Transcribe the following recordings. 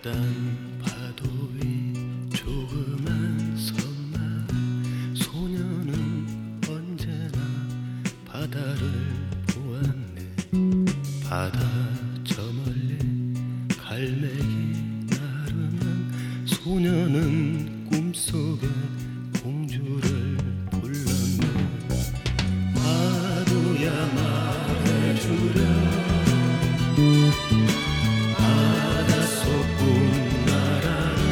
딴 파도 위 조그만 섬만 소녀는 언제나 바다를 보았네. 바다 저 멀리 갈매기 나르는 소녀는 꿈속에 공주를 불렀네. 파도야 말해주렴 바닷속 꿈나라를.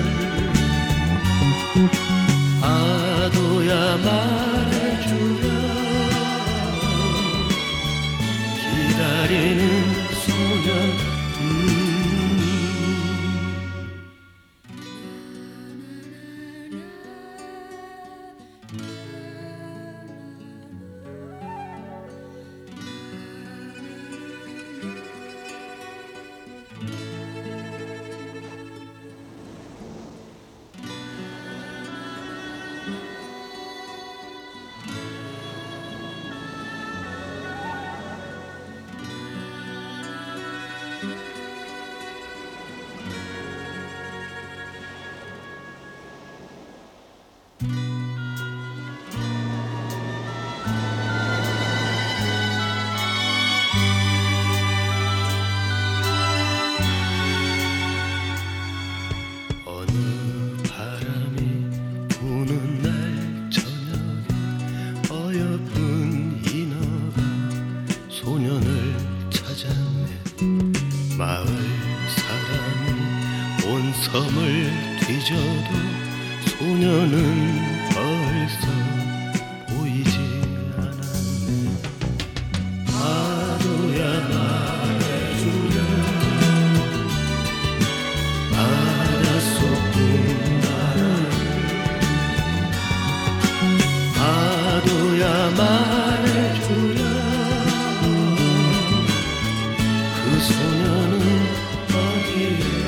파도야 말해주렴 기다리는 소년. 소년을 찾았네. 마을 사람이 온 섬을 뒤져도 소년은 벌써 보이지 않았네. 파도야 말해주렴 바닷속 꿈나라를. 파도야 말해주렴 그 소녀는 어디에.